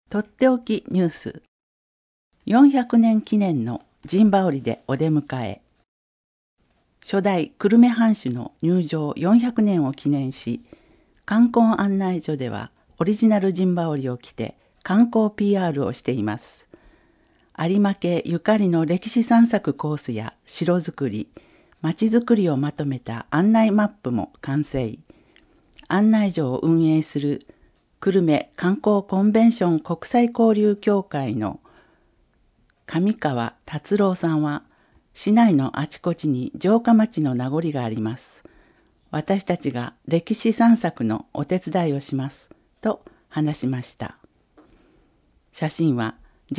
とっておきニュース。400年記念の陣羽織でお出迎え。初代久留米藩主の入城400年を記念し、観光案内所ではオリジナル陣羽織を着て観光 PR をしています。有馬家ゆかりの歴史散策コースや城づくり、町づくりをまとめた案内マップも完成。案内所を運営する久留米観光コンベンション国際交流協会の上川達郎さんは、市内のあちこちに城下町の名残があります。私たちが歴史散策のお手伝いをします、と話しました。写真は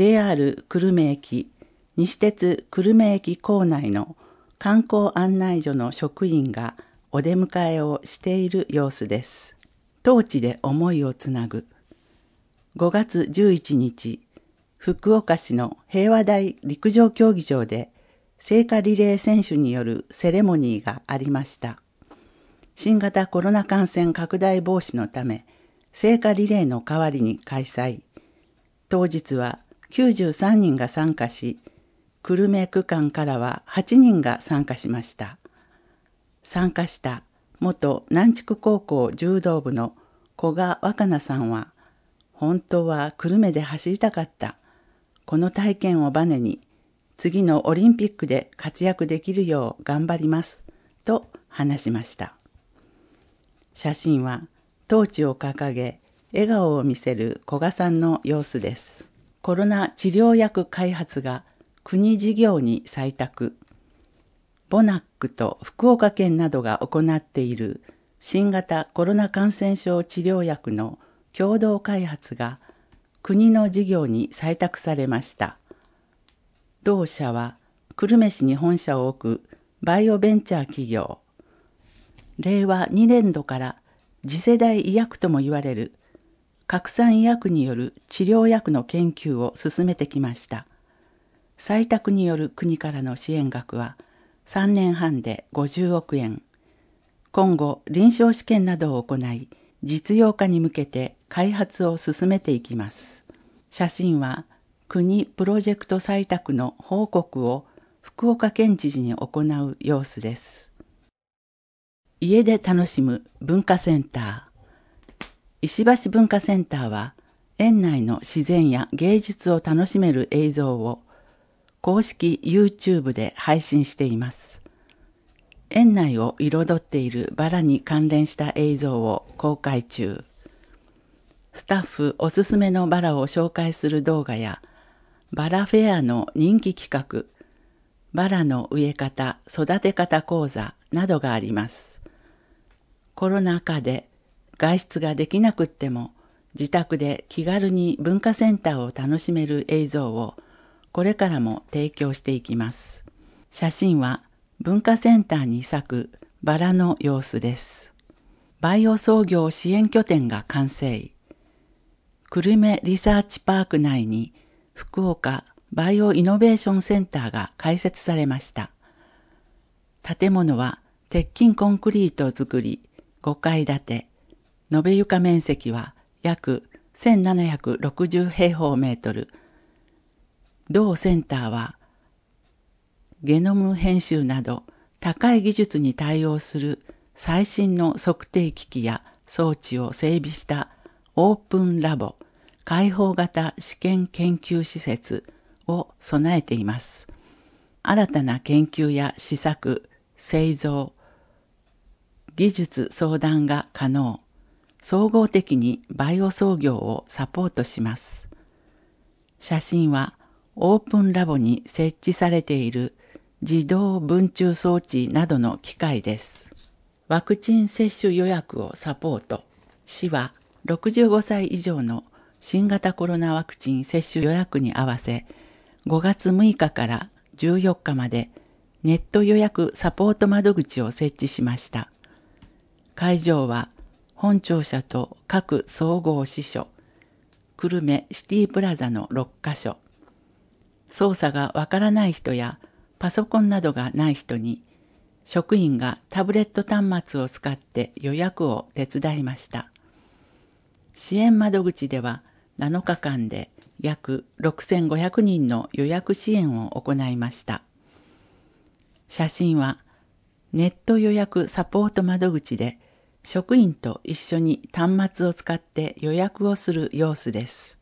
JR 久留米駅、西鉄久留米駅構内の観光案内所の職員がお出迎えをしている様子です。トーチで思いをつなぐ。5月11日、福岡市の平和台陸上競技場で聖火リレー選手によるセレモニーがありました。新型コロナ感染拡大防止のため、聖火リレーの代わりに開催。当日は93人が参加し、久留米区間からは8人が参加しました。参加した元南筑高校柔道部の古賀若菜さんは、本当は久留米で走りたかった。この体験をバネに、次のオリンピックで活躍できるよう頑張ります、と話しました。写真は、トーチを掲げ、笑顔を見せる古賀さんの様子です。コロナ治療薬開発が国事業に採択。ボナックと福岡県などが行っている新型コロナ感染症治療薬の共同開発が国の事業に採択されました。同社は久留米市に本社を置くバイオベンチャー企業。令和2年度から次世代医薬とも言われる拡散医薬による治療薬の研究を進めてきました。採択による国からの支援額は3年半で50億円。今後、臨床試験などを行い、実用化に向けて開発を進めていきます。写真は、国プロジェクト採択の報告を福岡県知事に行う様子です。家で楽しむ文化センター。石橋文化センターは、園内の自然や芸術を楽しめる映像を公式 YouTube で配信しています。園内を彩っているバラに関連した映像を公開中。スタッフおすすめのバラを紹介する動画や、バラフェアの人気企画、バラの植え方・育て方講座などがあります。コロナ禍で外出ができなくっても、自宅で気軽に文化センターを楽しめる映像をこれからも提供していきます。写真は文化センターに咲くバラの様子です。バイオ創業支援拠点が完成。久留米リサーチパーク内に福岡バイオイノベーションセンターが開設されました。建物は鉄筋コンクリート造り5階建て、延べ床面積は約1760平方メートル。同センターはゲノム編集など高い技術に対応する最新の測定機器や装置を整備したオープンラボ、開放型試験研究施設を備えています。新たな研究や試作、製造、技術相談が可能、総合的にバイオ創業をサポートします。写真はオープンラボに設置されている自動分注装置などの機械です。ワクチン接種予約をサポート。市は65歳以上の新型コロナワクチン接種予約に合わせ、5月6日から14日までネット予約サポート窓口を設置しました。会場は本庁舎と各総合支所、久留米シティプラザの6カ所。操作がわからない人やパソコンなどがない人に、職員がタブレット端末を使って予約を手伝いました。支援窓口では 7日間で約6500人の予約支援を行いました。写真はネット予約サポート窓口で職員と一緒に端末を使って予約をする様子です。